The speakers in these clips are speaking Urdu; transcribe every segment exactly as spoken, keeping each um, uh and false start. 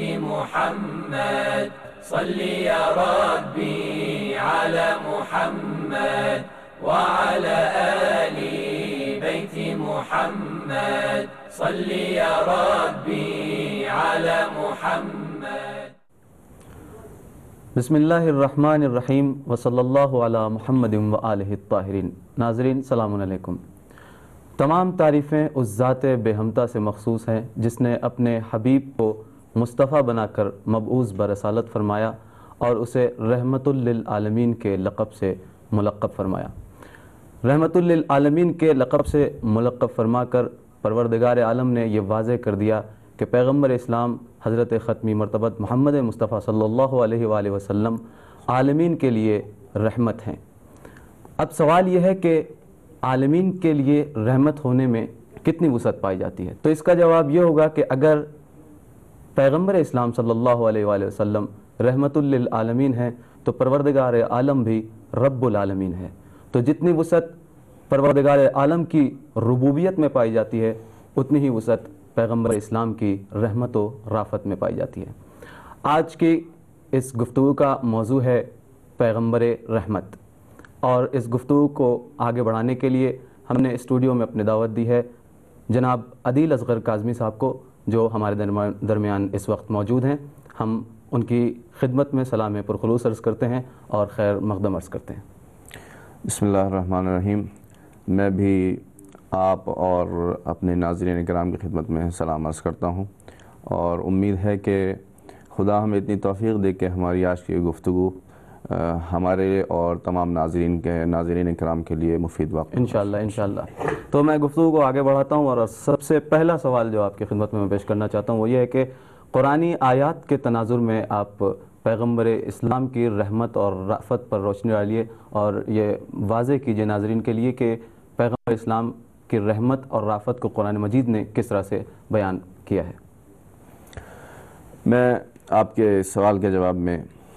محمد صل يا ربي على محمد وعلى آل بيت محمد صل يا ربي على محمد. بسم اللہ الرحمن الرحیم وصلی اللہ علی محمد و آلہ الطاہرین. ناظرین سلام علیکم. تمام تعریفیں اس ذات بے ہمتا سے مخصوص ہیں جس نے اپنے حبیب کو مصطفیٰ بنا کر مبعوث برسالت فرمایا اور اسے رحمت للعالمین کے لقب سے ملقب فرمایا. رحمت للعالمین کے لقب سے ملقب فرما کر پروردگار عالم نے یہ واضح کر دیا کہ پیغمبر اسلام حضرت ختمی مرتبت محمد مصطفیٰ صلی اللہ علیہ وآلہ وسلم عالمین کے لیے رحمت ہیں. اب سوال یہ ہے کہ عالمین کے لیے رحمت ہونے میں کتنی وسعت پائی جاتی ہے؟ تو اس کا جواب یہ ہوگا کہ اگر پیغمبر اسلام صلی اللہ علیہ وآلہ وسلم رحمت للعالمین ہیں تو پروردگار عالم بھی رب العالمین ہے. تو جتنی وسعت پروردگار عالم کی ربوبیت میں پائی جاتی ہے اتنی ہی وسعت پیغمبر اسلام کی رحمت و رافت میں پائی جاتی ہے. آج کی اس گفتگو کا موضوع ہے پیغمبر رحمت، اور اس گفتگو کو آگے بڑھانے کے لیے ہم نے اسٹوڈیو میں اپنے دعوت دی ہے جناب عدیل اصغر کاظمی صاحب کو، جو ہمارے درمیان اس وقت موجود ہیں. ہم ان کی خدمت میں سلام پرخلوص عرض کرتے ہیں اور خیر مقدم عرض کرتے ہیں. بسم اللہ الرحمن الرحیم. میں بھی آپ اور اپنے ناظرین کرام کی خدمت میں سلام عرض کرتا ہوں، اور امید ہے کہ خدا ہمیں اتنی توفیق دے کہ ہماری آج کی گفتگو ہمارے اور تمام ناظرین کے ناظرین کرام کے لیے مفید واقع انشاءاللہ انشاءاللہ. تو میں گفتگو کو آگے بڑھاتا ہوں، اور سب سے پہلا سوال جو آپ کی خدمت میں میں پیش کرنا چاہتا ہوں وہ یہ ہے کہ قرآنی آیات کے تناظر میں آپ پیغمبر اسلام کی رحمت اور رافت پر روشنی ڈالیے اور یہ واضح کیجیے ناظرین کے لیے کہ پیغمبر اسلام کی رحمت اور رافت کو قرآن مجید نے کس طرح سے بیان کیا ہے. میں آپ کے سوال کے جواب میں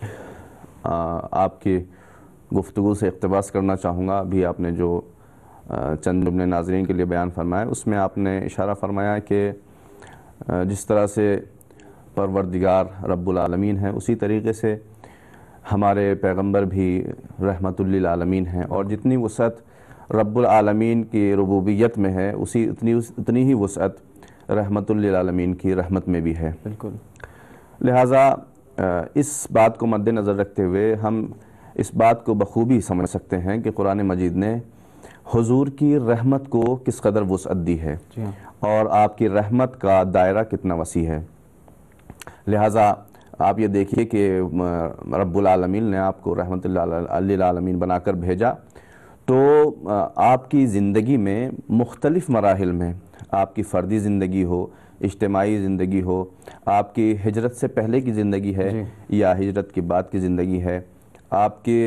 آپ کی گفتگو سے اقتباس کرنا چاہوں گا. ابھی آپ نے جو چند جملے ناظرین کے لیے بیان فرمایا اس میں آپ نے اشارہ فرمایا کہ جس طرح سے پروردگار رب العالمین ہیں اسی طریقے سے ہمارے پیغمبر بھی رحمت للعالمین ہیں، اور جتنی وسعت رب العالمین کی ربوبیت میں ہے اسی اتنی اتنی ہی وسعت رحمت للعالمین کی رحمت میں بھی ہے. بالکل. لہٰذا اس بات کو مد نظر رکھتے ہوئے ہم اس بات کو بخوبی سمجھ سکتے ہیں کہ قرآن مجید نے حضور کی رحمت کو کس قدر وسعت دی ہے اور آپ کی رحمت کا دائرہ کتنا وسیع ہے. لہٰذا آپ یہ دیکھیے کہ رب العالمین نے آپ کو رحمت للعالمین بنا کر بھیجا، تو آپ کی زندگی میں مختلف مراحل میں، آپ کی فردی زندگی ہو، اجتماعی زندگی ہو، آپ کی ہجرت سے پہلے کی زندگی ہے یا ہجرت کے بعد کی زندگی ہے، آپ کے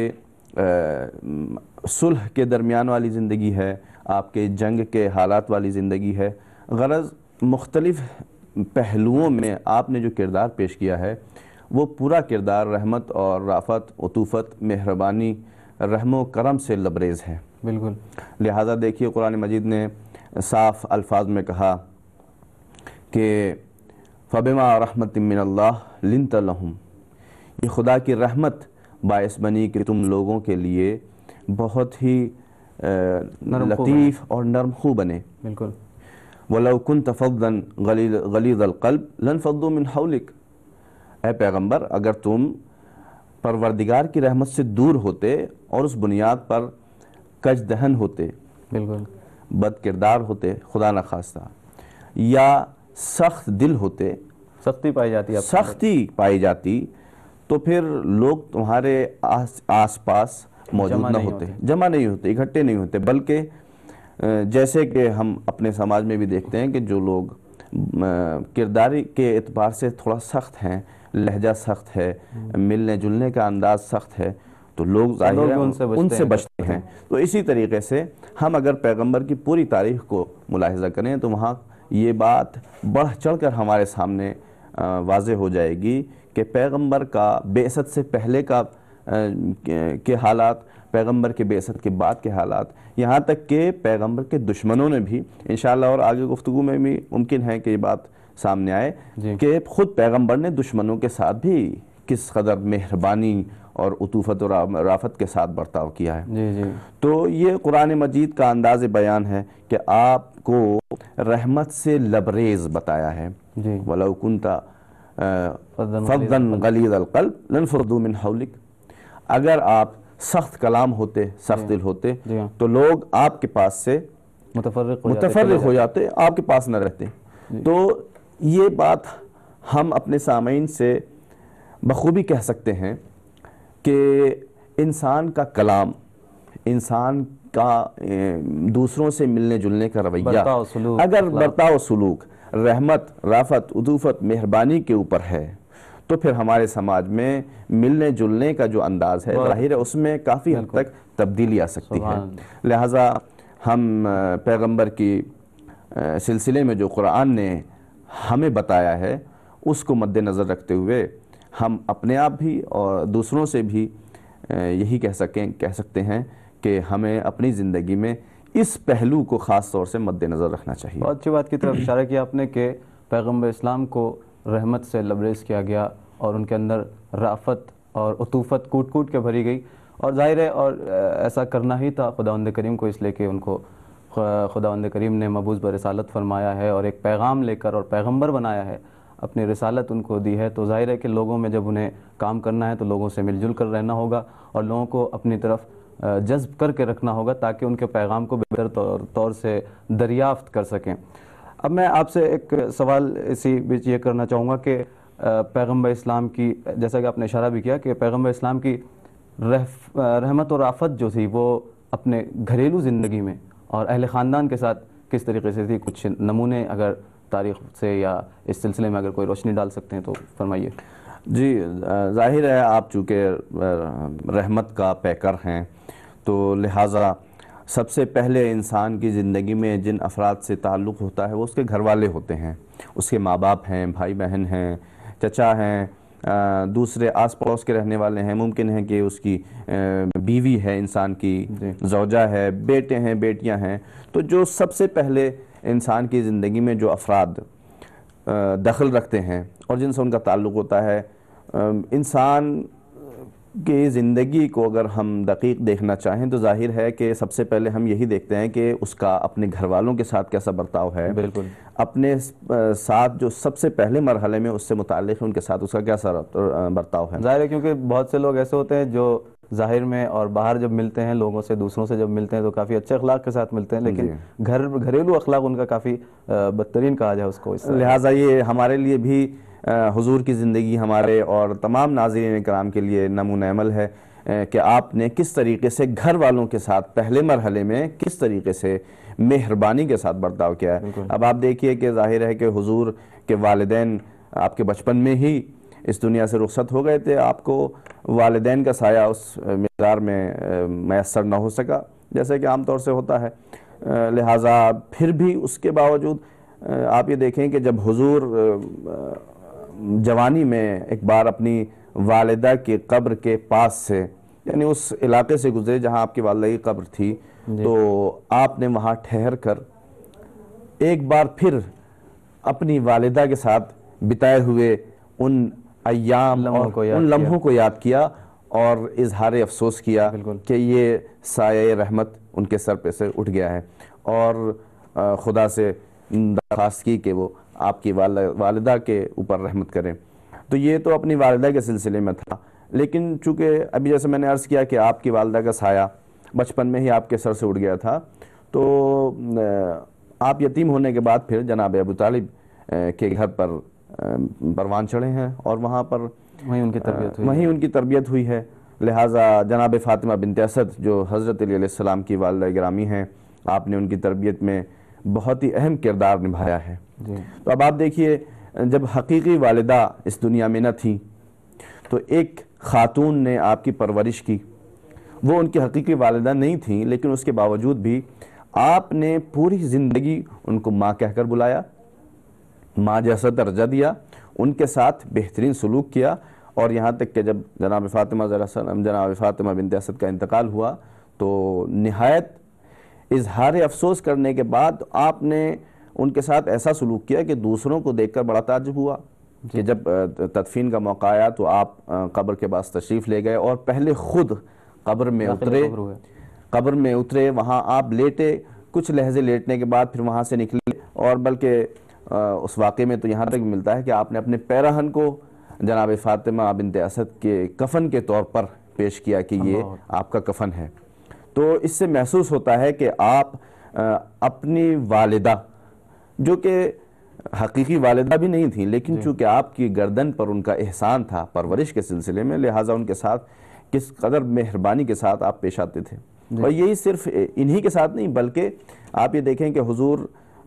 صلح کے درمیان والی زندگی ہے، آپ کے جنگ کے حالات والی زندگی ہے، غرض مختلف پہلوؤں میں آپ نے جو کردار پیش کیا ہے وہ پورا کردار رحمت اور رافت، عطوفت، مہربانی، رحم و کرم سے لبریز ہے. بالکل. لہٰذا دیکھیے قرآن مجید نے صاف الفاظ میں کہا کہ فَبِمَا رَحْمَةٍ مِّنَ اللَّهِ لِنْتَ لَهُمْ، یہ خدا کی رحمت باعث بنی کہ تم لوگوں کے لیے بہت ہی لطیف اور نرم خو بنے. بالکل. وَلَوْ كُنْتَ فَضًّا غَلِيظَ الْقَلْبِ لَانفَضُّوا مِنْ حَوْلِكَ، اے پیغمبر اگر تم پروردگار کی رحمت سے دور ہوتے اور اس بنیاد پر کج دہن ہوتے، بالکل بد کردار ہوتے خدا نخواستہ، یا سخت دل ہوتے، سختی پائی جاتی ہے سختی پائی جاتی تو پھر لوگ تمہارے آس آس پاس موجود نہ ہوتے، جمع نہیں ہوتے، اکٹھے نہیں ہوتے. بلکہ جیسے کہ ہم اپنے سماج میں بھی دیکھتے ہیں کہ جو لوگ کرداری کے اعتبار سے تھوڑا سخت ہیں، لہجہ سخت ہے، ملنے جلنے کا انداز سخت ہے، تو لوگ ظاہر ہے ان سے بچتے ہیں. تو اسی طریقے سے ہم اگر پیغمبر کی پوری تاریخ کو ملاحظہ کریں تو وہاں یہ بات بڑھ چڑھ کر ہمارے سامنے واضح ہو جائے گی کہ پیغمبر کا بعثت سے پہلے کا کے حالات، پیغمبر کے بعثت کے بعد کے حالات، یہاں تک کہ پیغمبر کے دشمنوں نے بھی انشاءاللہ، اور آگے گفتگو میں بھی ممکن ہے کہ یہ بات سامنے آئے کہ خود پیغمبر نے دشمنوں کے ساتھ بھی کس قدر مہربانی اور عطوفت اور رافت کے ساتھ برتاؤ کیا ہے. جی جی تو یہ قرآن مجید کا انداز بیان ہے کہ آپ کو رحمت سے لبریز بتایا ہے. جی وَلَوْ كُنْتَ فَضًّا غَلِيظَ الْقَلْبِ لَانفَضُّوا مِنْ حَوْلِكَ. اگر آپ سخت کلام ہوتے، سخت دل ہوتے تو لوگ آپ کے پاس سے متفرق متفرق ہو جاتے، آپ کے پاس نہ رہتے. تو یہ بات ہم اپنے سامعین سے بخوبی کہہ سکتے ہیں کہ انسان کا کلام، انسان کا دوسروں سے ملنے جلنے کا رویہ، اگر برتاؤ و سلوک رحمت، رافت، عطوفت، مہربانی کے اوپر ہے تو پھر ہمارے سماج میں ملنے جلنے کا جو انداز ہے ظاہر ہے اس میں کافی حد تک تبدیلی آ سکتی ہے. لہٰذا ہم پیغمبر کی سلسلے میں جو قرآن نے ہمیں بتایا ہے اس کو مد نظر رکھتے ہوئے ہم اپنے آپ بھی اور دوسروں سے بھی یہی کہہ سکیں کہہ سکتے ہیں کہ ہمیں اپنی زندگی میں اس پہلو کو خاص طور سے مد نظر رکھنا چاہیے. بہت اچھی بات کی طرف اشارہ کیا آپ نے کہ پیغمبر اسلام کو رحمت سے لبریز کیا گیا اور ان کے اندر رافت اور عطوفت کوٹ کوٹ کے بھری گئی، اور ظاہر ہے اور ایسا کرنا ہی تھا خداوند کریم کو، اس لے کہ ان کو خداوند کریم نے مبعوث برسالت فرمایا ہے اور ایک پیغام لے کر اور پیغمبر بنایا ہے، اپنی رسالت ان کو دی ہے. تو ظاہر ہے کہ لوگوں میں جب انہیں کام کرنا ہے تو لوگوں سے مل جل کر رہنا ہوگا اور لوگوں کو اپنی طرف جذب کر کے رکھنا ہوگا تاکہ ان کے پیغام کو بہتر طور سے دریافت کر سکیں. اب میں آپ سے ایک سوال اسی بیچ یہ کرنا چاہوں گا کہ پیغمبر اسلام کی، جیسا کہ آپ نے اشارہ بھی کیا کہ پیغمبر اسلام کی رحمت اور رافت جو تھی وہ اپنے گھریلو زندگی میں اور اہل خاندان کے ساتھ کس طریقے سے تھی، کچھ نمونے اگر تاریخ سے یا اس سلسلے میں اگر کوئی روشنی ڈال سکتے ہیں تو فرمائیے. جی ظاہر ہے آپ چونکہ رحمت کا پیکر ہیں تو لہٰذا سب سے پہلے انسان کی زندگی میں جن افراد سے تعلق ہوتا ہے وہ اس کے گھر والے ہوتے ہیں، اس کے ماں باپ ہیں، بھائی بہن ہیں، چچا ہیں، دوسرے آس پڑوس کے رہنے والے ہیں، ممکن ہے کہ اس کی بیوی ہے، انسان کی زوجہ ہے، بیٹے ہیں، بیٹیاں ہیں. تو جو سب سے پہلے انسان کی زندگی میں جو افراد دخل رکھتے ہیں اور جن سے ان کا تعلق ہوتا ہے، انسان کی زندگی کو اگر ہم دقیق دیکھنا چاہیں تو ظاہر ہے کہ سب سے پہلے ہم یہی دیکھتے ہیں کہ اس کا اپنے گھر والوں کے ساتھ کیسا برتاؤ ہے، بالکل اپنے ساتھ جو سب سے پہلے مرحلے میں اس سے متعلق ہے ان کے ساتھ اس کا کیسا برتاؤ ہے. ظاہر ہے کیونکہ بہت سے لوگ ایسے ہوتے ہیں جو ظاہر میں اور باہر جب ملتے ہیں لوگوں سے، دوسروں سے جب ملتے ہیں تو کافی اچھے اخلاق کے ساتھ ملتے ہیں، لیکن گھر گھریلو اخلاق ان کا کافی بدترین کہا جائے اس کو. لہٰذا یہ ہمارے لیے بھی حضور کی زندگی ہمارے اور تمام ناظرین کرام کے لیے نمونہ عمل ہے کہ آپ نے کس طریقے سے گھر والوں کے ساتھ پہلے مرحلے میں کس طریقے سے مہربانی کے ساتھ برتاؤ کیا ہے. اب آپ دیکھیے کہ ظاہر ہے کہ حضور کے والدین آپ کے بچپن میں ہی اس دنیا سے رخصت ہو گئے تھے، آپ کو والدین کا سایہ اس مقدار میں میسر نہ ہو سکا جیسے کہ عام طور سے ہوتا ہے. لہٰذا پھر بھی اس کے باوجود آپ یہ دیکھیں کہ جب حضور جوانی میں ایک بار اپنی والدہ کی قبر کے پاس سے، یعنی اس علاقے سے گزرے جہاں آپ کی والدہ کی قبر تھی، تو آپ نے وہاں ٹھہر کر ایک بار پھر اپنی والدہ کے ساتھ بتائے ہوئے ان ایام اور ان لمحوں کو یاد کیا اور اظہار افسوس کیا کہ یہ سایہ رحمت ان کے سر پہ سے اٹھ گیا ہے، اور خدا سے درخواست کی کہ وہ آپ کی والدہ کے اوپر رحمت کریں. تو یہ تو اپنی والدہ کے سلسلے میں تھا، لیکن چونکہ ابھی جیسے میں نے عرض کیا کہ آپ کی والدہ کا سایہ بچپن میں ہی آپ کے سر سے اٹھ گیا تھا، تو آپ یتیم ہونے کے بعد پھر جناب ابو طالب کے گھر پر پروان چڑھے ہیں اور وہاں پر وہیں ان کی تربیت ہوئی وہیں ان کی تربیت ہوئی ہے. لہٰذا جناب فاطمہ بنت اسد جو حضرت علی علیہ السلام کی والدہ گرامی ہیں، آپ نے ان کی تربیت میں بہت ہی اہم کردار نبھایا ہے. تو اب آپ دیکھیے جب حقیقی والدہ اس دنیا میں نہ تھیں تو ایک خاتون نے آپ کی پرورش کی، وہ ان کی حقیقی والدہ نہیں تھیں لیکن اس کے باوجود بھی آپ نے پوری زندگی ان کو ماں کہہ کر بلایا، ماں جیسا درجہ دیا، ان کے ساتھ بہترین سلوک کیا، اور یہاں تک کہ جب جناب فاطمہ جناب فاطمہ بنت اسد کا انتقال ہوا تو نہایت اظہار افسوس کرنے کے بعد آپ نے ان کے ساتھ ایسا سلوک کیا کہ دوسروں کو دیکھ کر بڑا تعجب ہوا کہ جب تدفین کا موقع آیا تو آپ قبر کے پاس تشریف لے گئے اور پہلے خود قبر میں اترے قبر میں اترے وہاں آپ لیٹے، کچھ لحظے لیٹنے کے بعد پھر وہاں سے نکلے، اور بلکہ اس واقعے میں تو یہاں تک ملتا ہے کہ آپ نے اپنے پیراہن کو جناب فاطمہ بنت اسد کے کفن کے طور پر پیش کیا کہ یہ آپ کا کفن ہے۔ تو اس سے محسوس ہوتا ہے کہ آپ اپنی والدہ، جو کہ حقیقی والدہ بھی نہیں تھیں لیکن چونکہ آپ کی گردن پر ان کا احسان تھا پرورش کے سلسلے میں، لہٰذا ان کے ساتھ کس قدر مہربانی کے ساتھ آپ پیش آتے تھے۔ اور یہی صرف انہی کے ساتھ نہیں بلکہ آپ یہ دیکھیں کہ حضور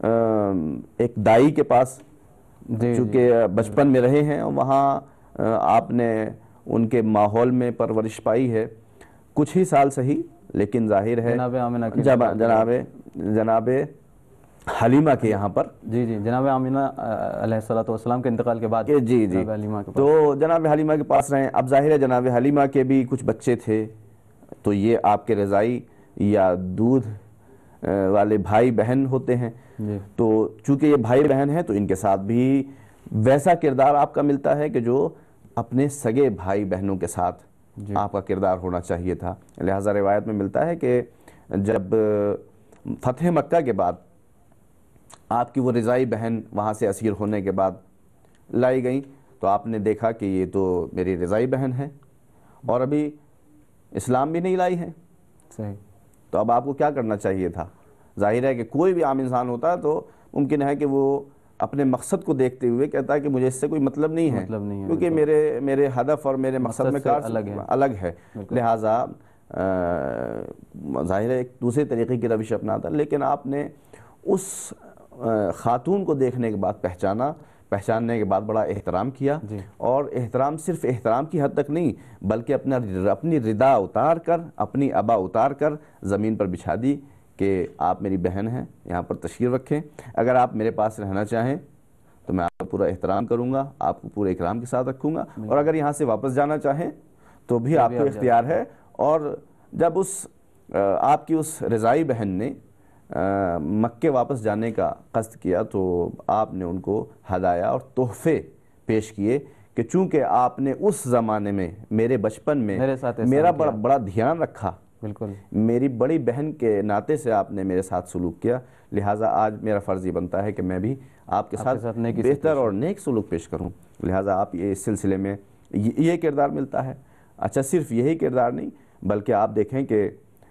ایک دائی کے پاس چونکہ بچپن میں رہے ہیں، وہاں آپ نے ان کے ماحول میں پرورش پائی ہے، کچھ ہی سال صحیح لیکن ظاہر ہے جناب آمنہ کی جناب جناب حلیمہ کے یہاں پر جی جی جناب آمنہ علیہ الصلوۃ والسلام کے انتقال کے بعد جی جی تو جناب حلیمہ کے پاس رہے۔ اب ظاہر ہے جناب حلیمہ کے بھی کچھ بچے تھے، تو یہ آپ کے رضائی یا دودھ والے بھائی بہن ہوتے ہیں، تو چونکہ یہ بھائی بہن ہیں تو ان کے ساتھ بھی ویسا کردار آپ کا ملتا ہے کہ جو اپنے سگے بھائی بہنوں کے ساتھ آپ کا کردار ہونا چاہیے تھا۔ لہٰذا روایت میں ملتا ہے کہ جب فتح مکہ کے بعد آپ کی وہ رضائی بہن وہاں سے اسیر ہونے کے بعد لائی گئیں تو آپ نے دیکھا کہ یہ تو میری رضائی بہن ہے اور ابھی اسلام بھی نہیں لائی ہے، صحیح، تو اب آپ کو کیا کرنا چاہیے تھا؟ ظاہر ہے کہ کوئی بھی عام انسان ہوتا ہے تو ممکن ہے کہ وہ اپنے مقصد کو دیکھتے ہوئے کہتا ہے کہ مجھے اس سے کوئی مطلب نہیں ہے، کیونکہ میرے میرے ہدف اور میرے مقصد میں کار الگ ہے، لہٰذا ظاہر ہے ایک دوسرے طریقے کی روش اپناتا۔ لیکن آپ نے اس خاتون کو دیکھنے کے بعد پہچانا، پہچاننے کے بعد بڑا احترام کیا، اور احترام صرف احترام کی حد تک نہیں بلکہ اپنا اپنی ردا اتار کر، اپنی ابا اتار کر زمین پر بچھا دی کہ آپ میری بہن ہیں، یہاں پر تشریف رکھیں، اگر آپ میرے پاس رہنا چاہیں تو میں آپ کا پورا احترام کروں گا، آپ کو پورے اکرام کے ساتھ رکھوں گا، اور اگر یہاں سے واپس جانا چاہیں تو بھی آپ کو اختیار ہے۔ اور جب اس آپ کی اس رضائی بہن نے مکے واپس جانے کا قصد کیا تو آپ نے ان کو ہدایہ اور تحفے پیش کیے کہ چونکہ آپ نے اس زمانے میں میرے بچپن میں میرا بڑا بڑا دھیان رکھا، بالکل میری بڑی بہن کے ناطے سے آپ نے میرے ساتھ سلوک کیا، لہٰذا آج میرا فرض یہ بنتا ہے کہ میں بھی آپ کے ساتھ بہتر اور نیک سلوک پیش کروں، لہٰذا آپ یہ اس سلسلے میں یہ کردار ملتا ہے۔ اچھا، صرف یہی کردار نہیں بلکہ آپ دیکھیں کہ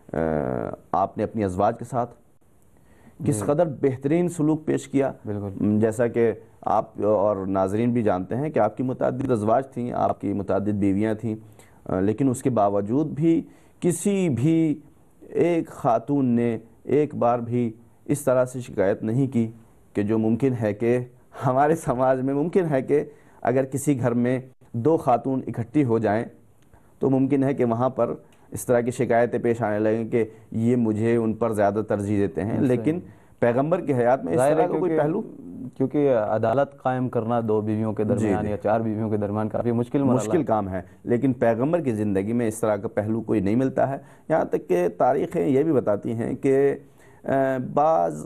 آپ نے اپنی ازواج کے ساتھ کس قدر بہترین سلوک پیش کیا، جیسا کہ آپ اور ناظرین بھی جانتے ہیں کہ آپ کی متعدد ازواج تھیں، آپ کی متعدد بیویاں تھیں، لیکن اس کے باوجود بھی کسی بھی ایک خاتون نے ایک بار بھی اس طرح سے شکایت نہیں کی کہ جو ممکن ہے کہ ہمارے سماج میں ممکن ہے کہ اگر کسی گھر میں دو خاتون اکٹھی ہو جائیں تو ممکن ہے کہ وہاں پر اس طرح کی شکایتیں پیش آنے لگیں کہ یہ مجھے ان پر زیادہ ترجیح دیتے ہیں، لیکن پیغمبر کی حیات میں اس طرح کا کوئی پہلو، کیونکہ عدالت قائم کرنا دو بیویوں کے درمیان یا چار بیویوں کے درمیان کافی مشکل مشکل کام ہے، لیکن پیغمبر کی زندگی میں اس طرح کا پہلو کوئی نہیں ملتا ہے۔ یہاں تک کہ تاریخیں یہ بھی بتاتی ہیں کہ بعض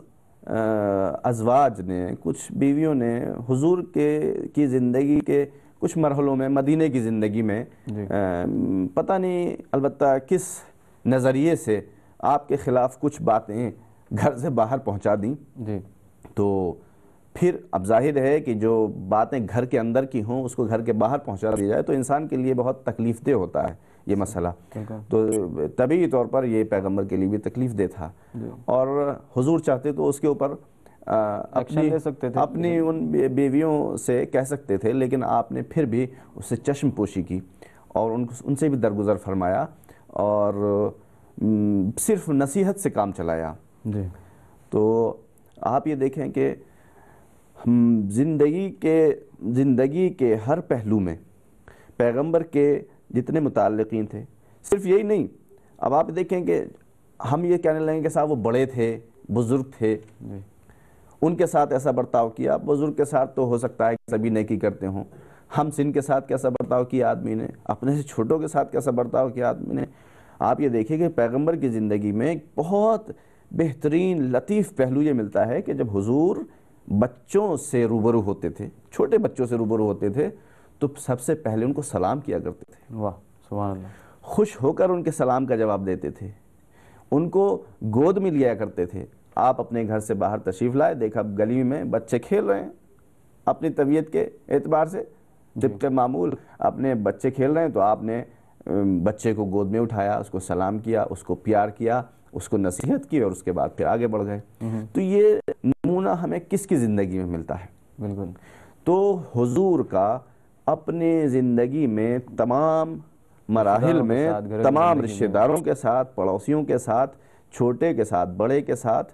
ازواج نے، کچھ بیویوں نے حضور کے کی زندگی کے کچھ مرحلوں میں، مدینے کی زندگی میں پتہ نہیں البتہ کس نظریے سے آپ کے خلاف کچھ باتیں گھر سے باہر پہنچا دیں، تو پھر اب ظاہر ہے کہ جو باتیں گھر کے اندر کی ہوں اس کو گھر کے باہر پہنچا دی جائے تو انسان کے لیے بہت تکلیف دہ ہوتا ہے یہ مسئلہ، تو طبعی طور پر یہ پیغمبر کے لیے بھی تکلیف دہ تھا، اور حضور چاہتے تو اس کے اوپر اپنی اپنی ان بیویوں سے کہہ سکتے تھے، لیکن آپ نے پھر بھی اس سے چشم پوشی کی اور ان ان سے بھی درگزر فرمایا اور صرف نصیحت سے کام چلایا۔ تو آپ یہ دیکھیں کہ زندگی کے زندگی کے ہر پہلو میں پیغمبر کے جتنے متعلقین تھے، صرف یہی نہیں، اب آپ دیکھیں کہ ہم یہ کہنے لگیں کہ صاحب وہ بڑے تھے، بزرگ تھے، ان کے ساتھ ایسا برتاؤ کیا، بزرگ کے ساتھ تو ہو سکتا ہے کہ سبھی نیکی کرتے ہوں، ہم سن کے ساتھ کیسا برتاؤ کیا آدمی نے، اپنے سے چھوٹوں کے ساتھ کیسا برتاؤ کیا آدمی نے۔ آپ یہ دیکھیں کہ پیغمبر کی زندگی میں ایک بہت بہترین لطیف پہلو یہ ملتا ہے کہ جب حضور بچوں سے روبرو ہوتے تھے، چھوٹے بچوں سے روبرو ہوتے تھے تو سب سے پہلے ان کو سلام کیا کرتے تھے، واہ سبحان اللہ، خوش ہو کر ان کے سلام کا جواب دیتے تھے، ان کو گود میں لیا کرتے تھے۔ آپ اپنے گھر سے باہر تشریف لائے، دیکھا گلی میں بچے کھیل رہے ہیں، اپنی طبیعت کے اعتبار سے طبق معمول اپنے بچے کھیل رہے ہیں تو آپ نے بچے کو گود میں اٹھایا، اس کو سلام کیا، اس کو پیار کیا، اس کو نصیحت کی اور اس کے بعد پھر آگے بڑھ گئے۔ تو یہ نمونہ ہمیں کس کی زندگی میں ملتا ہے؟ بالکل۔ تو حضور کا اپنے زندگی میں تمام مراحل میں تمام رشتہ داروں کے ساتھ، پڑوسیوں کے ساتھ، چھوٹے کے ساتھ، بڑے کے ساتھ،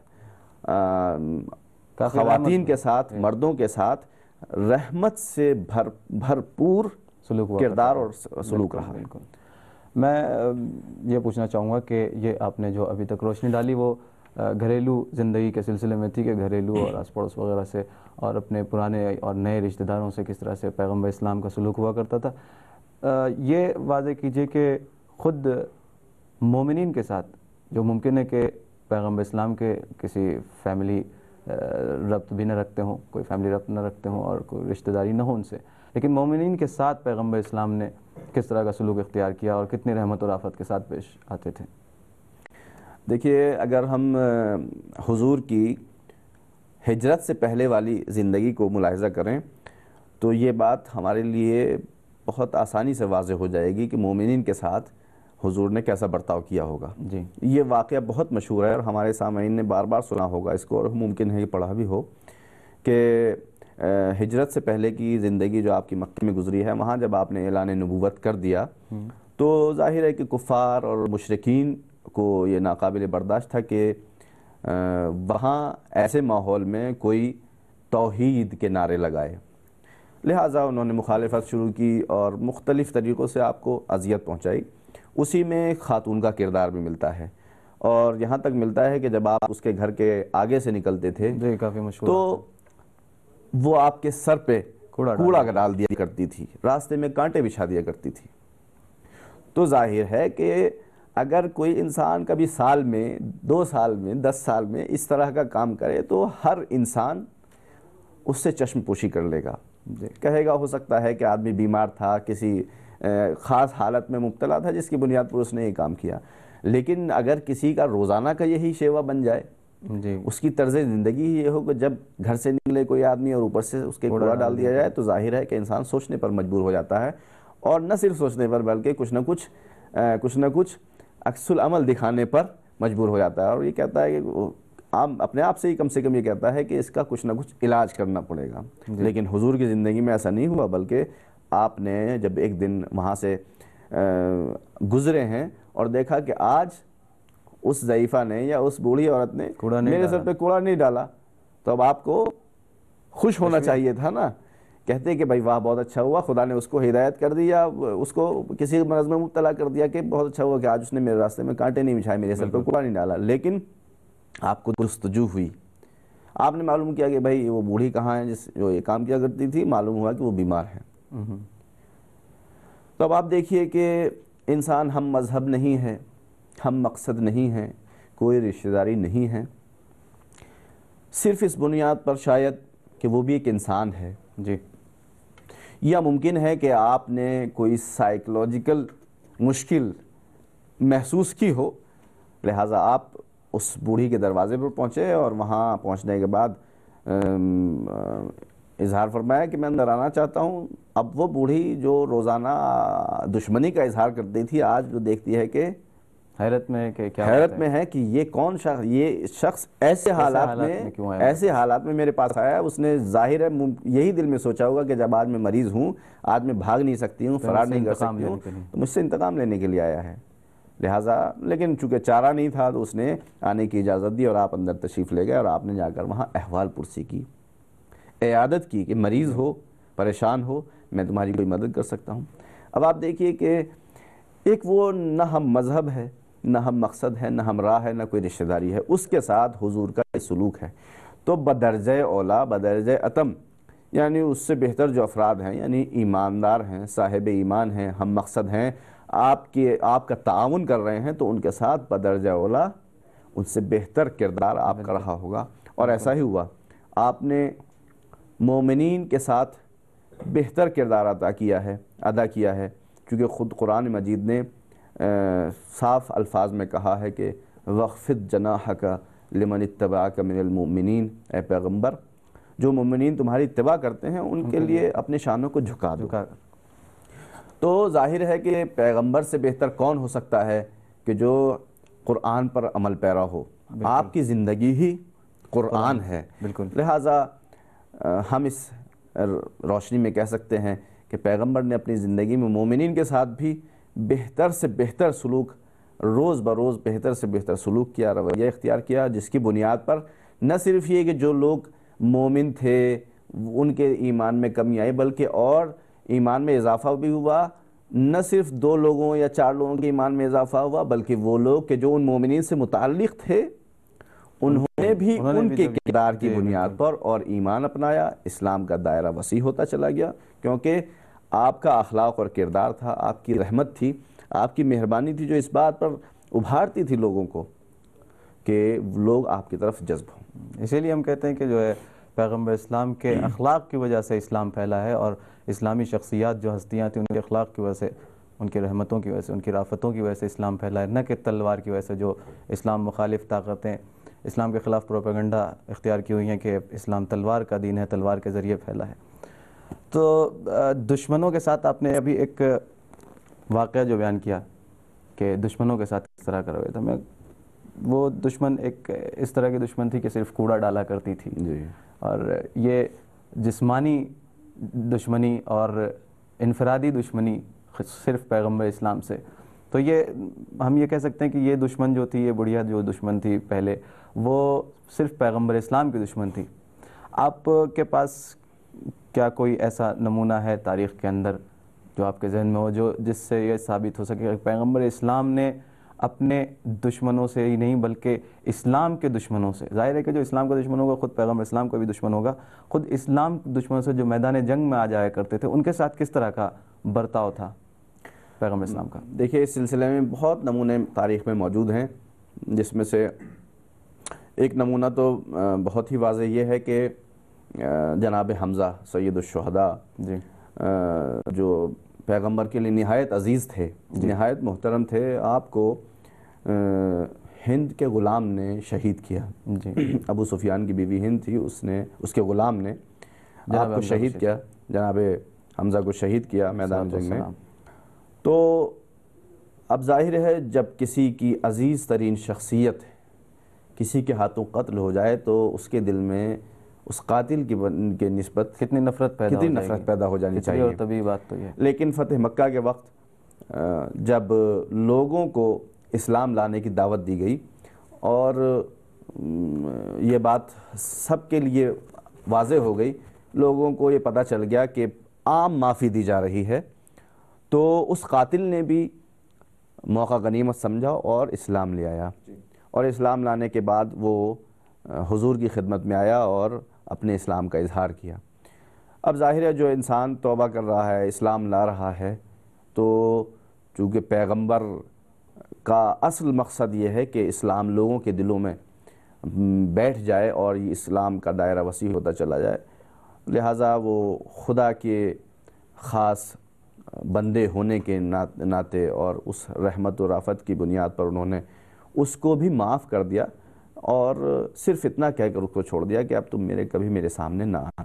خواتین کے ساتھ، مردوں کے ساتھ رحمت سے بھر بھرپور کردار اور سلوک رہا۔ بالکل۔ میں یہ پوچھنا چاہوں گا کہ یہ آپ نے جو ابھی تک روشنی ڈالی وہ گھریلو زندگی کے سلسلے میں تھی کہ گھریلو اور آس پڑوس وغیرہ سے اور اپنے پرانے اور نئے رشتہ داروں سے کس طرح سے پیغمبر اسلام کا سلوک ہوا کرتا تھا۔ یہ واضح کیجئے کہ خود مومنین کے ساتھ جو ممکن ہے کہ پیغمبر اسلام کے کسی فیملی ربط بھی نہ رکھتے ہوں، کوئی فیملی ربط نہ رکھتے ہوں اور کوئی رشتہ داری نہ ہو ان سے، لیکن مومنین کے ساتھ پیغمبر اسلام نے کس طرح کا سلوک اختیار کیا اور کتنی رحمت اور آفت کے ساتھ پیش آتے تھے؟ دیکھیے، اگر ہم حضور کی ہجرت سے پہلے والی زندگی کو ملاحظہ کریں تو یہ بات ہمارے لیے بہت آسانی سے واضح ہو جائے گی کہ مومنین کے ساتھ حضور نے کیسا برتاؤ کیا ہوگا۔ جی، یہ واقعہ بہت مشہور ہے اور ہمارے سامعین نے بار بار سنا ہوگا اس کو، اور ممکن ہے کہ پڑھا بھی ہو، کہ ہجرت سے پہلے کی زندگی جو آپ کی مکہ میں گزری ہے، وہاں جب آپ نے اعلان نبوت کر دیا تو ظاہر ہے کہ کفار اور مشرکین کو یہ ناقابل برداشت تھا کہ وہاں ایسے ماحول میں کوئی توحید کے نعرے لگائے، لہٰذا انہوں نے مخالفت شروع کی اور مختلف طریقوں سے آپ کو اذیت پہنچائی۔ اسی میں خاتون کا کردار بھی ملتا ہے، اور یہاں تک ملتا ہے کہ جب آپ اس کے گھر کے آگے سے نکلتے تھے کافی مشہور، تو وہ آپ کے سر پہ کوڑا ڈال دیا کرتی تھی، راستے میں کانٹے بچھا دیا کرتی تھی۔ تو ظاہر ہے کہ اگر کوئی انسان کبھی سال میں، دو سال میں، دس سال میں اس طرح کا کام کرے تو ہر انسان اس سے چشم پوشی کر لے گا، کہے گا ہو سکتا ہے کہ آدمی بیمار تھا، کسی خاص حالت میں مبتلا تھا جس کی بنیاد پر اس نے یہ کام کیا۔ لیکن اگر کسی کا روزانہ کا یہی شیوا بن جائے، جی، اس کی طرز زندگی یہ ہو کہ جب گھر سے نکلے کوئی آدمی اور اوپر سے اس کے کوڑا ڈال دیا جائے، تو ظاہر ہے کہ انسان سوچنے پر مجبور ہو جاتا ہے، اور نہ صرف سوچنے پر بلکہ کچھ نہ کچھ کچھ نہ کچھ عکس العمل دکھانے پر مجبور ہو جاتا ہے، اور یہ کہتا ہے کہ اپنے آپ سے ہی کم سے کم یہ کہتا ہے کہ اس کا کچھ نہ کچھ علاج کرنا پڑے گا۔ لیکن حضور کی زندگی میں ایسا نہیں ہوا، بلکہ آپ نے جب ایک دن وہاں سے گزرے ہیں اور دیکھا کہ آج اس ضعیفہ نے یا اس بوڑھی عورت نے میرے سر پہ کوڑا نہیں ڈالا، تو اب آپ کو خوش ہونا چاہیے تھا نا، کہتے کہ بھائی واہ بہت اچھا ہوا، خدا نے اس کو ہدایت کر دیا، اس کو کسی مرض میں مبتلا کر دیا کہ بہت اچھا ہوا کہ آج اس نے میرے راستے میں کانٹے نہیں بچھائے، میرے سر پہ کوڑا نہیں ڈالا۔ لیکن آپ کو جستجو ہوئی، آپ نے معلوم کیا کہ بھائی وہ بوڑھی کہاں ہے جس جو یہ کام کیا کرتی تھی، معلوم ہوا کہ وہ بیمار ہے۔ تو اب آپ دیکھیے کہ انسان ہم مذہب نہیں ہے، ہم مقصد نہیں ہیں، کوئی رشتہ داری نہیں ہے، صرف اس بنیاد پر شاید کہ وہ بھی ایک انسان ہے، جی، یا ممکن ہے کہ آپ نے کوئی سائیکلوجیکل مشکل محسوس کی ہو، لہٰذا آپ اس بوڑھی کے دروازے پر پہنچے اور وہاں پہنچنے کے بعد اظہار فرمایا کہ میں اندر آنا چاہتا ہوں۔ اب وہ بوڑھی جو روزانہ دشمنی کا اظہار کرتی تھی، آج جو دیکھتی ہے کہ حیرت میں کہ کیا حیرت میں ہے کہ یہ کون شخص یہ شخص ایسے حالات میں ایسے حالات میں میرے پاس آیا ہے۔ اس نے ظاہر ہے یہی دل میں سوچا ہوگا کہ جب آج میں مریض ہوں، آج میں بھاگ نہیں سکتی ہوں، فرار نہیں کر سکتی ہوں، تو مجھ سے انتقام لینے کے لیے آیا ہے، لہٰذا لیکن چونکہ چارہ نہیں تھا تو اس نے آنے کی اجازت دی اور آپ اندر تشریف لے گئے، اور آپ نے جا کر وہاں احوال پرسی کی، عیادت کی کہ مریض ہو، پریشان ہو، میں تمہاری کوئی مدد کر سکتا ہوں۔ اب آپ دیکھیے کہ ایک وہ نہ ہم مذہب ہے، نہ ہم مقصد ہے، نہ ہم راہ ہے، نہ کوئی رشتہ داری ہے، اس کے ساتھ حضور کا یہ سلوک ہے، تو بدرجہ اولا، بدرجہ اتم، یعنی اس سے بہتر جو افراد ہیں، یعنی ایماندار ہیں، صاحب ایمان ہیں، ہم مقصد ہیں، آپ کے آپ کا تعاون کر رہے ہیں، تو ان کے ساتھ بدرجہ اولا ان سے بہتر کردار آپ کا رہا ہوگا، اور ایسا ہی ہوا۔ آپ نے مومنین کے ساتھ بہتر کردار ادا کیا ہے ادا کیا ہے کیونکہ خود قرآن مجید نے صاف الفاظ میں کہا ہے کہ وَخْفِضْ جَنَاحَكَ لِمَنِ اتَّبَعَكَ مِنَ الْمُؤْمِنِينَ، اے پیغمبر جو مومنین تمہاری اتباع کرتے ہیں ان کے لیے اپنے شانوں کو جھکا دو۔ تو ظاہر ہے کہ پیغمبر سے بہتر کون ہو سکتا ہے کہ جو قرآن پر عمل پیرا ہو۔ آپ کی زندگی ہی قرآن ہے، لہٰذا ہم اس روشنی میں کہہ سکتے ہیں کہ پیغمبر نے اپنی زندگی میں مومنین کے ساتھ بھی بہتر سے بہتر سلوک، روز بروز بہتر سے بہتر سلوک کیا، رویہ اختیار کیا، جس کی بنیاد پر نہ صرف یہ کہ جو لوگ مومن تھے ان کے ایمان میں کمی آئی بلکہ اور ایمان میں اضافہ بھی ہوا۔ نہ صرف دو لوگوں یا چار لوگوں کے ایمان میں اضافہ ہوا بلکہ وہ لوگ کہ جو ان مومنین سے متعلق تھے انہوں نے بھی ان کے کردار کی بنیاد پر اور ایمان اپنایا، اسلام کا دائرہ وسیع ہوتا چلا گیا، کیونکہ آپ کا اخلاق اور کردار تھا، آپ کی رحمت تھی، آپ کی مہربانی تھی جو اس بات پر ابھارتی تھی لوگوں کو کہ لوگ آپ کی طرف جذب ہوں۔ اسی لیے ہم کہتے ہیں کہ جو ہے پیغمبر اسلام کے اخلاق کی وجہ سے اسلام پھیلا ہے، اور اسلامی شخصیات جو ہستیاں تھیں ان کے اخلاق کی وجہ سے، ان کی رحمتوں کی وجہ سے، ان کی رافتوں کی وجہ سے اسلام پھیلا ہے، نہ کہ تلوار کی وجہ سے جو اسلام مخالف طاقتیں اسلام کے خلاف پروپیگنڈا اختیار کی ہوئی ہیں کہ اسلام تلوار کا دین ہے، تلوار کے ذریعے پھیلا ہے۔ تو دشمنوں کے ساتھ آپ نے ابھی ایک واقعہ جو بیان کیا کہ دشمنوں کے ساتھ کس طرح کرا ہوا تھا، میں وہ دشمن ایک اس طرح کی دشمن تھی کہ صرف کوڑا ڈالا کرتی تھی جی، اور یہ جسمانی دشمنی اور انفرادی دشمنی صرف پیغمبر اسلام سے، تو یہ ہم یہ کہہ سکتے ہیں کہ یہ دشمن جو تھی، یہ بڑھیا جو دشمن تھی پہلے، وہ صرف پیغمبر اسلام کی دشمن تھی۔ آپ کے پاس کیا کوئی ایسا نمونہ ہے تاریخ کے اندر جو آپ کے ذہن میں ہو جو جس سے یہ ثابت ہو سکے کہ پیغمبر اسلام نے اپنے دشمنوں سے ہی نہیں بلکہ اسلام کے دشمنوں سے، ظاہر ہے کہ جو اسلام کا دشمن ہوگا خود پیغمبر اسلام کا بھی دشمن ہوگا، خود اسلام کے دشمنوں سے جو میدان جنگ میں آ جایا کرتے تھے ان کے ساتھ کس طرح کا برتاؤ تھا پیغمبر اسلام کا؟ دیکھیے اس سلسلے میں بہت نمونے تاریخ میں موجود ہیں، جس میں سے ایک نمونہ تو بہت ہی واضح یہ ہے کہ جناب حمزہ سید الشہداء جی جو پیغمبر کے لیے نہایت عزیز تھے، نہایت محترم تھے، آپ کو ہند کے غلام نے شہید کیا۔ جی ابو سفیان کی بیوی ہند تھی، اس نے اس کے غلام نے آپ کو شہید کیا، جناب حمزہ کو شہید کیا میدان جنگ میں۔ تو اب ظاہر ہے جب کسی کی عزیز ترین شخصیت کسی کے ہاتھوں قتل ہو جائے تو اس کے دل میں اس قاتل کی کے نسبت کتنی نفرت پیدا کتنی نفرت پیدا ہو جانی چاہیے، اور طبیعی بات تو یہ۔ لیکن فتح مکہ کے وقت جب لوگوں کو اسلام لانے کی دعوت دی گئی اور یہ بات سب کے لیے واضح ہو گئی، لوگوں کو یہ پتہ چل گیا کہ عام معافی دی جا رہی ہے، تو اس قاتل نے بھی موقع غنیمت سمجھا اور اسلام لے آیا، اور اسلام لانے کے بعد وہ حضور کی خدمت میں آیا اور اپنے اسلام کا اظہار کیا۔ اب ظاہر ہے جو انسان توبہ کر رہا ہے، اسلام لا رہا ہے، تو چونکہ پیغمبر کا اصل مقصد یہ ہے کہ اسلام لوگوں کے دلوں میں بیٹھ جائے اور یہ اسلام کا دائرہ وسیع ہوتا چلا جائے، لہٰذا وہ خدا کے خاص بندے ہونے کے ناطے اور اس رحمت و رافت کی بنیاد پر انہوں نے اس کو بھی معاف کر دیا اور صرف اتنا کہہ کر اس کو چھوڑ دیا کہ اب تم میرے کبھی میرے سامنے نہ آنا۔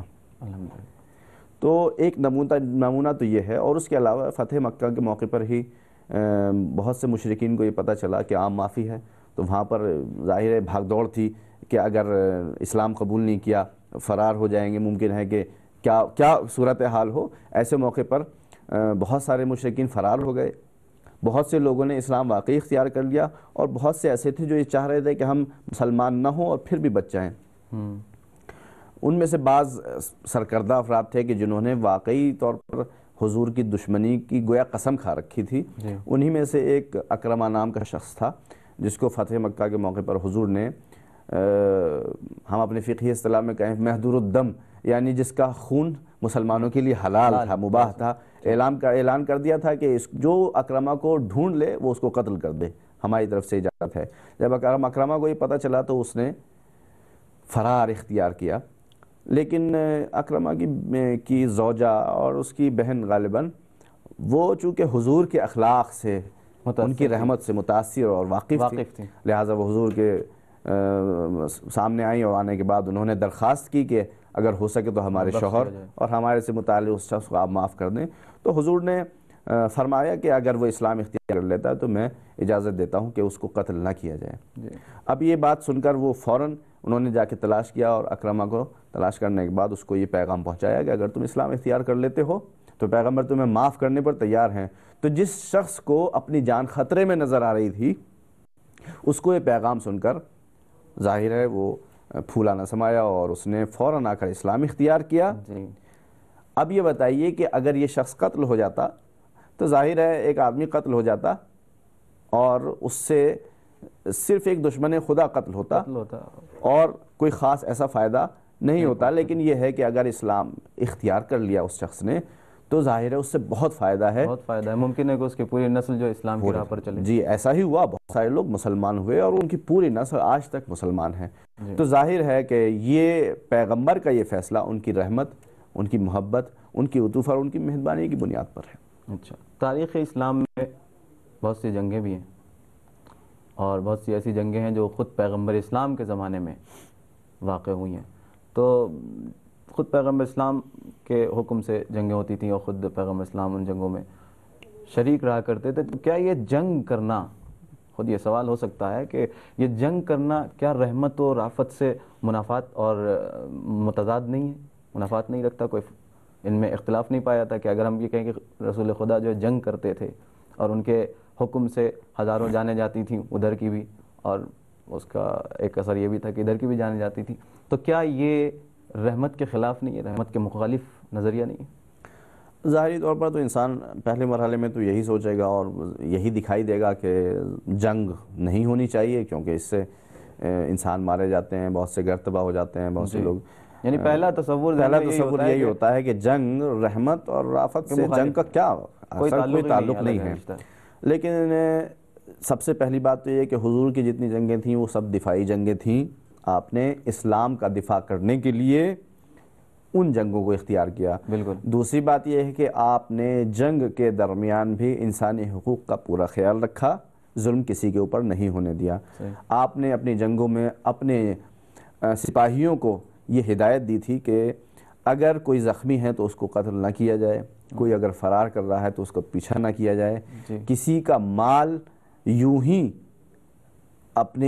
تو ایک نمونہ نمونہ تو یہ ہے، اور اس کے علاوہ فتح مکہ کے موقع پر ہی بہت سے مشرکین کو یہ پتہ چلا کہ عام معافی ہے، تو وہاں پر ظاہر بھاگ دوڑ تھی کہ اگر اسلام قبول نہیں کیا فرار ہو جائیں گے، ممکن ہے کہ کیا کیا صورتحال ہو۔ ایسے موقع پر بہت سارے مشرکین فرار ہو گئے، بہت سے لوگوں نے اسلام واقعی اختیار کر لیا، اور بہت سے ایسے تھے جو یہ چاہ رہے تھے کہ ہم مسلمان نہ ہوں اور پھر بھی بچ جائیں۔ ان میں سے بعض سرکردہ افراد تھے کہ جنہوں نے واقعی طور پر حضور کی دشمنی کی گویا قسم کھا رکھی تھی، انہی میں سے ایک اکرمہ نام کا شخص تھا جس کو فتح مکہ کے موقع پر حضور نے ہم اپنے فقہی اصطلاح میں کہیں محدور الدم، یعنی جس کا خون مسلمانوں کے لیے حلال تھا، مباح تھا، اعلان کا اعلان کر دیا تھا کہ جو اکرمہ کو ڈھونڈ لے وہ اس کو قتل کر دے، ہماری طرف سے اجازت ہے۔ جب اکرمہ کو یہ پتہ چلا تو اس نے فرار اختیار کیا، لیکن اکرمہ کی کی زوجہ اور اس کی بہن غالباً وہ چونکہ حضور کے اخلاق سے ان کی رحمت سے متاثر اور واقف تھی، لہٰذا وہ حضور کے سامنے آئیں اور آنے کے بعد انہوں نے درخواست کی کہ اگر ہو سکے تو ہمارے شوہر اور ہمارے سے متعلق اس شخص کو آپ معاف کر دیں. تو حضور نے فرمایا کہ اگر وہ اسلام اختیار کر لیتا ہے تو میں اجازت دیتا ہوں کہ اس کو قتل نہ کیا جائے. اب یہ بات سن کر وہ فوراً انہوں نے جا کے تلاش کیا اور اکرمہ کو تلاش کرنے کے بعد اس کو یہ پیغام پہنچایا کہ اگر تم اسلام اختیار کر لیتے ہو تو پیغمبر تمہیں معاف کرنے پر تیار ہیں. تو جس شخص کو اپنی جان خطرے میں نظر آ رہی تھی اس کو یہ پیغام سن کر ظاہر ہے وہ پھولا نہ سمایا اور اس نے فوراً آ کر اسلام اختیار کیا. اب یہ بتائیے کہ اگر یہ شخص قتل ہو جاتا تو ظاہر ہے ایک آدمی قتل ہو جاتا اور اس سے صرف ایک دشمن خدا قتل ہوتا اور کوئی خاص ایسا فائدہ نہیں ہوتا. لیکن یہ ہے کہ اگر اسلام اختیار کر لیا اس شخص نے تو ظاہر ہے اس سے بہت فائدہ ہے بہت فائدہ ہے ممکن ہے کہ اس کی پوری نسل جو اسلام کی راہ پر چلے. جی ایسا ہی ہوا، بہت سارے لوگ مسلمان ہوئے اور ان کی پوری نسل آج تک مسلمان ہیں. تو ظاہر ہے کہ یہ پیغمبر کا یہ فیصلہ ان کی رحمت، ان کی محبت، ان کی عطوف اور ان کی مہربانی کی بنیاد پر ہے. اچھا، تاریخ اسلام میں بہت سی جنگیں بھی ہیں اور بہت سی ایسی جنگیں ہیں جو خود پیغمبر اسلام کے زمانے میں واقع ہوئی ہیں. تو خود پیغمبر اسلام کے حکم سے جنگیں ہوتی تھیں اور خود پیغمبر اسلام ان جنگوں میں شریک رہا کرتے تھے. تو کیا یہ جنگ کرنا، خود یہ سوال ہو سکتا ہے کہ یہ جنگ کرنا کیا رحمت و رافت سے منافات اور متضاد نہیں ہے، منافات نہیں رکھتا؟ کوئی ان میں اختلاف نہیں پایا تھا کہ اگر ہم یہ کہیں کہ رسول خدا جو جنگ کرتے تھے اور ان کے حکم سے ہزاروں جانیں جاتی تھیں ادھر کی بھی، اور اس کا ایک اثر یہ بھی تھا کہ ادھر کی بھی جانیں جاتی تھیں، تو کیا یہ رحمت کے خلاف نہیں ہے، رحمت کے مخالف نظریہ نہیں ہے؟ ظاہری طور پر تو انسان پہلے مرحلے میں تو یہی سوچے گا اور یہی دکھائی دے گا کہ جنگ نہیں ہونی چاہیے، کیونکہ اس سے انسان مارے جاتے ہیں، بہت سے گھر تباہ ہو جاتے ہیں، بہت سے لوگ. یعنی پہلا تصور پہلا تصور یہی ہوتا ہے کہ جنگ رحمت اور رافت سے جنگ کا کیا کوئی تعلق نہیں ہے. لیکن سب سے پہلی بات تو یہ کہ حضور کی جتنی جنگیں تھیں وہ سب دفاعی جنگیں تھیں. آپ نے اسلام کا دفاع کرنے کے لیے ان جنگوں کو اختیار کیا. بالکل. دوسری بات یہ ہے کہ آپ نے جنگ کے درمیان بھی انسانی حقوق کا پورا خیال رکھا، ظلم کسی کے اوپر نہیں ہونے دیا. آپ نے اپنی جنگوں میں اپنے سپاہیوں کو یہ ہدایت دی تھی کہ اگر کوئی زخمی ہے تو اس کو قتل نہ کیا جائے، کوئی اگر فرار کر رہا ہے تو اس کو پیچھا نہ کیا جائے، کسی کا مال یوں ہی اپنے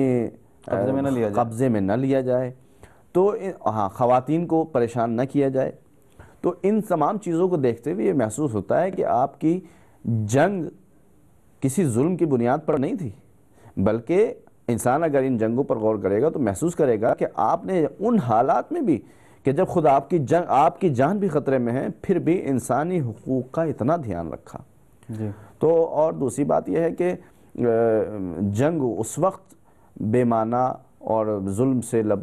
قبضے میں نہ لیا جائے، تو ہاں خواتین کو پریشان نہ کیا جائے. تو ان تمام چیزوں کو دیکھتے ہوئے یہ محسوس ہوتا ہے کہ آپ کی جنگ کسی ظلم کی بنیاد پر نہیں تھی، بلکہ انسان اگر ان جنگوں پر غور کرے گا تو محسوس کرے گا کہ آپ نے ان حالات میں بھی کہ جب خود آپ کی جنگ آپ کی جان بھی خطرے میں ہے پھر بھی انسانی حقوق کا اتنا دھیان رکھا. جی. تو اور دوسری بات یہ ہے کہ جنگ اس وقت بے معنی اور ظلم سے لب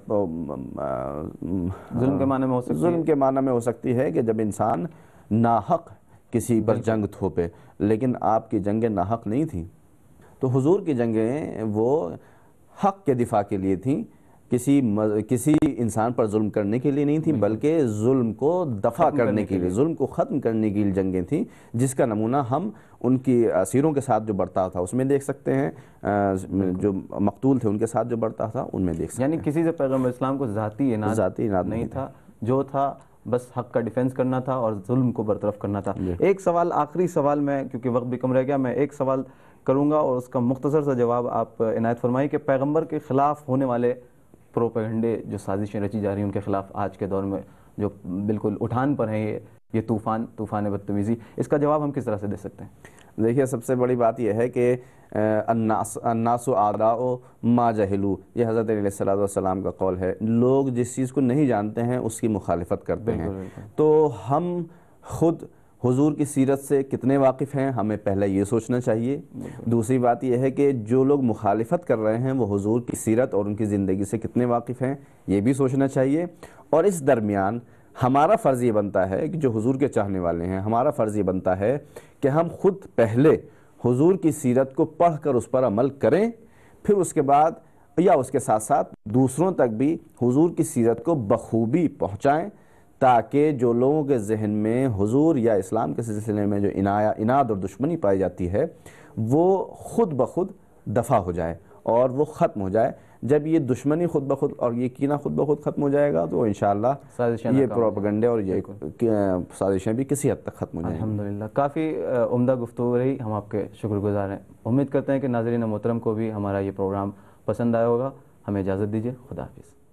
ظلم کے معنی میں ہو سکتی ظلم کے معنی میں ہو سکتی ہے کہ جب انسان ناحق کسی پر جنگ تھوپے، لیکن آپ کی جنگیں ناحق نہیں تھیں. تو حضور کی جنگیں وہ حق کے دفاع کے لیے تھیں، کسی کسی انسان پر ظلم کرنے کے لیے نہیں تھیں، بلکہ ظلم کو دفع کرنے کے لیے، ظلم کو ختم کرنے کی جنگیں تھیں، جس کا نمونہ ہم ان کی اسیروں کے ساتھ جو برتاؤ تھا اس میں دیکھ سکتے ہیں، جو مقتول تھے ان کے ساتھ جو برتاؤ تھا ان میں دیکھ سکتے ہیں. یعنی کسی سے پیغمبر اسلام کو ذاتی اناد ذاتی اناد نہیں تھا، جو تھا بس حق کا ڈیفنس کرنا تھا اور ظلم کو برطرف کرنا تھا. ایک سوال، آخری سوال، میں کیونکہ وقت بھی کم رہ گیا، میں ایک سوال کروں گا اور اس کا مختصر سا جواب آپ عنایت فرمائیں کہ پیغمبر کے خلاف ہونے والے پروپیگنڈے جو سازشیں رچی جا رہی ہیں ان کے خلاف آج کے دور میں جو بالکل اٹھان پر ہیں یہ یہ طوفان طوفان بدتمیزی، اس کا جواب ہم کس طرح سے دے سکتے ہیں؟ دیکھیے سب سے بڑی بات یہ ہے کہ الناس الناس اعداء ما جہلوا، یہ حضرت علیہ السلام کا قول ہے. لوگ جس چیز کو نہیں جانتے ہیں اس کی مخالفت کرتے ہیں. تو ہم خود حضور کی سیرت سے کتنے واقف ہیں ہمیں پہلے یہ سوچنا چاہیے. دوسری بات یہ ہے کہ جو لوگ مخالفت کر رہے ہیں وہ حضور کی سیرت اور ان کی زندگی سے کتنے واقف ہیں یہ بھی سوچنا چاہیے. اور اس درمیان ہمارا فرض یہ بنتا ہے کہ جو حضور کے چاہنے والے ہیں ہمارا فرض یہ بنتا ہے کہ ہم خود پہلے حضور کی سیرت کو پڑھ کر اس پر عمل کریں، پھر اس کے بعد یا اس کے ساتھ ساتھ دوسروں تک بھی حضور کی سیرت کو بخوبی پہنچائیں، تاکہ جو لوگوں کے ذہن میں حضور یا اسلام کے سلسلے میں جو اناد اور دشمنی پائی جاتی ہے وہ خود بخود دفع ہو جائے اور وہ ختم ہو جائے۔ جب یہ دشمنی خود بخود اور یہ کینہ خود بخود ختم ہو جائے گا تو انشاءاللہ یہ پروپیگنڈے اور یہ سازشیں بھی کسی حد تک ختم ہو جائیں گی۔ الحمدللہ، کافی عمدہ گفتگو رہی، ہم آپ کے شکر گزار ہیں۔ امید کرتے ہیں کہ ناظرین محترم کو بھی ہمارا یہ پروگرام پسند آیا ہوگا۔ ہمیں اجازت دیجیے، خدا حافظ۔